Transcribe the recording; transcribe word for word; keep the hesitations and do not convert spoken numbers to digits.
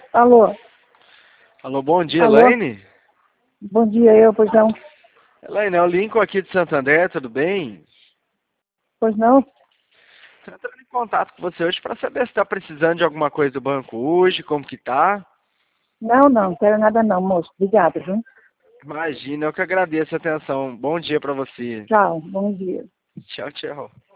Alô? Alô, bom dia, Alô? Elaine? Bom dia, eu, pois não? Elaine, é o Lincoln aqui de Santo André, tudo bem? Pois não? Estou entrando em contato com você hoje para saber se está precisando de alguma coisa do banco hoje, como que tá. Não, não, não quero nada não, moço. Obrigada, viu? Imagina, eu que agradeço a atenção. Bom dia para você. Tchau, bom dia. Tchau, tchau.